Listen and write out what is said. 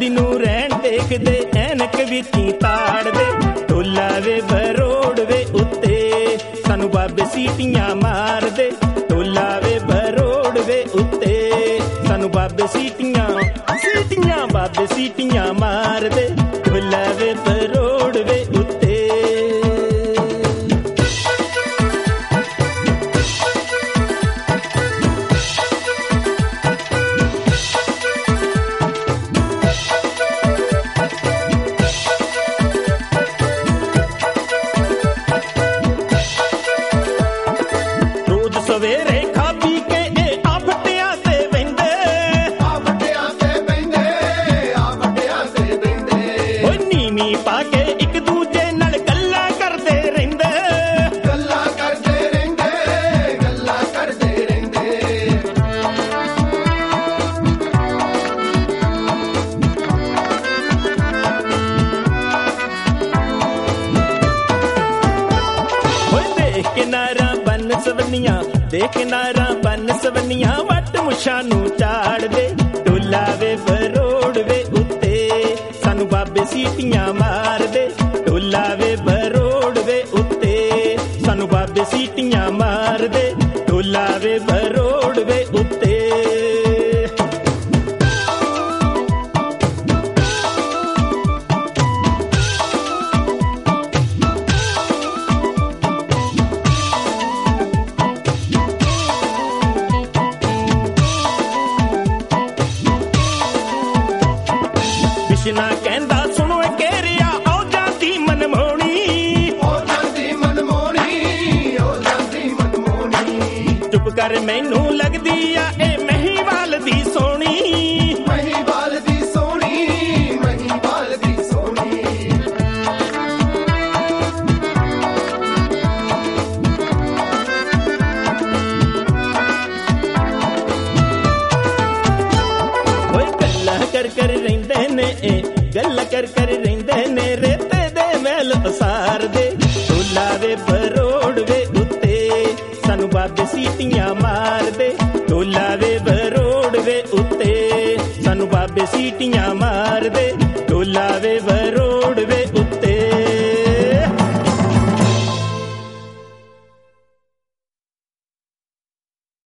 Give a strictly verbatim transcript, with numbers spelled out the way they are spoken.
ਲਾਡੀ ਨੂੰ ਰਹਿਣ ਦੇਖਦੇ ਐਨਕ ਵਿੱਚੀ ਤਾੜਦੇ। ਢੋਲਾ ਵੇ ਬਰੋੜ ਵੇ ਉੱਤੇ ਸਾਨੂੰ ਬਾਬੇ ਸੀਟੀਆਂ ਮਾਰਦੇ। ਢੋਲਾ ਵੇ ਬਰੋੜ ਵੇ ਉੱਤੇ ਸਾਨੂੰ ਬਾਬੇ ਸੀਟੀਆਂ ਸੀਟੀਆਂ ਬਾਬੇ ਸੀਟੀਆਂ ਮਾਰਦੇ। ਢੋਲਾ ਵੇ ਬਰੋੜ ਵੇ ਉੱਤੇ। ਸਵੇਰੇ ਖਾ ਪੀ ਕੇ ਇਹ ਆ ਵੱਟਿਆਂ ਤੇ ਬਹਿੰਦੇ। ਆ ਵੱਟਿਆਂ ਤੇ ਬਹਿੰਦੇ ਆ ਵੱਟਿਆਂ ਤੇ ਬਹਿੰਦੇ। ਓਏ ਨੀਵੀਂ ਪਾ ਕੇ ਇੱਕ ਦੂਜੇ ਨਾਲ ਗੱਲਾਂ ਕਰਦੇ ਰਹਿੰਦੇ। ਗੱਲਾਂ ਕਰਦੇ ਰਹਿੰਦੇ ਗੱਲਾਂ ਕਰਦੇ ਰਹਿੰਦੇ। ਓਏ ਦੇਖ ਕੇ ਨਾਰਾਂ ਬੰਨ ਸਵੰਨੀਆਂ ਦੇਖ ਨਾਰਾਂ ਬੰਨ ਸਵੰਨੀਆਂ ਵੱਟ ਮੁੱਛਾਂ ਨੂੰ ਝਾੜਦੇ। ਢੋਲਾ ਵੇ ਬਰੋੜ ਵੇ ਉੱਤੇ ਸਾਨੂੰ ਬਾਬੇ ਸੀਟੀਆਂ ਮਾਰਦੇ। ਢੋਲਾ ਵੇ ਬਰੋੜ ਵੇ ਉੱਤੇ ਸਾਨੂੰ ਬਾਬੇ ਸੀਟੀਆਂ ਮਾਰਦੇ। ਢੋਲਾ ਵੇ ਬਰੋੜ ਵੇ ਉੱਤੇ। ਬਿਸ਼ਨਾ ਕਹਿੰਦਾ ਸੁਣੋ ਕੇਰਿਆ ਆਓ ਜਾਂਦੀ ਮਨਮੋਹਣੀ। ਹੋ ਜਾਂਦੀ ਮਨਮੋਹਣੀ ਹੋ ਜਾਂਦੀ ਮਨਮੋਹਣੀ। ਚੁੱਪ ਕਰ ਮੈਨੂੰ ਲੱਗਦੀ ਆ ਇਹ ਮਹੀਵਾਲ ਦੀ ਸੋਹਣੀ। ਮਹੀਵਾਲ ਦੀ ਸੋਹਣੀ ਮਹੀਵਾਲ ਦੀ ਸੋਹਣੀ। ਓਏ ਗੱਲਾਂ ਕਰ ਕਰ ਰਹਿੰਦੇ ਨੇ ਇਹ ਗੱਲਾਂ ਕਰ ਕਰ ਰਹਿੰਦੇ ਨੇ ਰੇਤੇ ਦੇ ਮਹਿਲ ਪਸਾਰਦੇ। ਢੋਲਾ ਵੇ ਬਰੋੜ ਵੇ ਉੱਤੇ ਸਾਨੂੰ ਬਾਬੇ ਸੀਟੀਆਂ ਮਾਰਦੇ। ਢੋਲਾ ਵੇ ਬਰੋੜ ਵੇ ਉੱਤੇ ਸਾਨੂੰ ਬਾਬੇ ਸੀਟੀਆਂ ਮਾਰਦੇ। ਢੋਲਾ ਵੇ ਬਰੋੜ